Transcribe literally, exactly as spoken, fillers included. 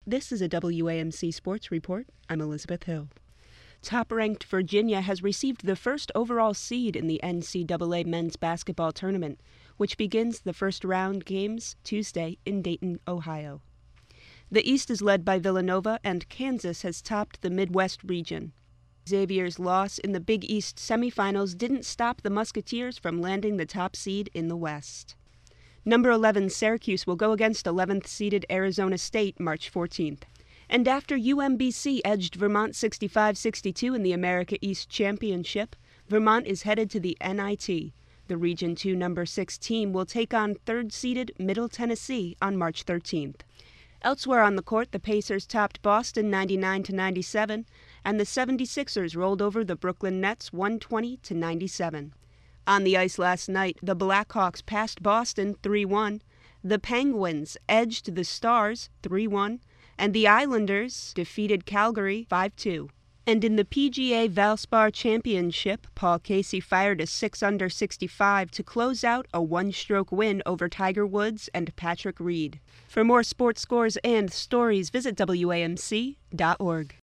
This is a W A M C Sports Report. I'm Elizabeth Hill. Top-ranked Virginia has received the first overall seed in the N C double A men's basketball tournament, which begins the first round games Tuesday in Dayton, Ohio. The East is led by Villanova, and Kansas has topped the Midwest region. Xavier's loss in the Big East semifinals didn't stop the Musketeers from landing the top seed in the West. Number eleven Syracuse will go against eleventh-seeded Arizona State March fourteenth. And after U M B C edged Vermont sixty-five sixty-two in the America East Championship, Vermont is headed to the N I T. The Region two number six team will take on third-seeded Middle Tennessee on March thirteenth. Elsewhere on the court, the Pacers topped Boston ninety-nine to ninety-seven, and the seventy-sixers rolled over the Brooklyn Nets one twenty to ninety-seven. On the ice last night, the Blackhawks passed Boston three one, the Penguins edged the Stars three one, and the Islanders defeated Calgary five two. And in the P G A Valspar Championship, Paul Casey fired a six under sixty-five to close out a one-stroke win over Tiger Woods and Patrick Reed. For more sports scores and stories, visit W A M C dot org.